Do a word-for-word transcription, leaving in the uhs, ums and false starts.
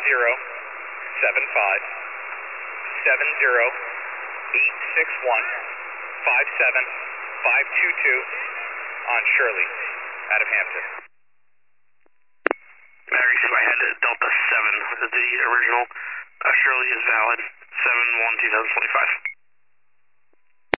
zero seven five seven zero eight six one five seven five two two on Shirley out of Hampton. Battery two, I had Delta seven. The original uh, Shirley is valid. seven one two thousand twenty-five.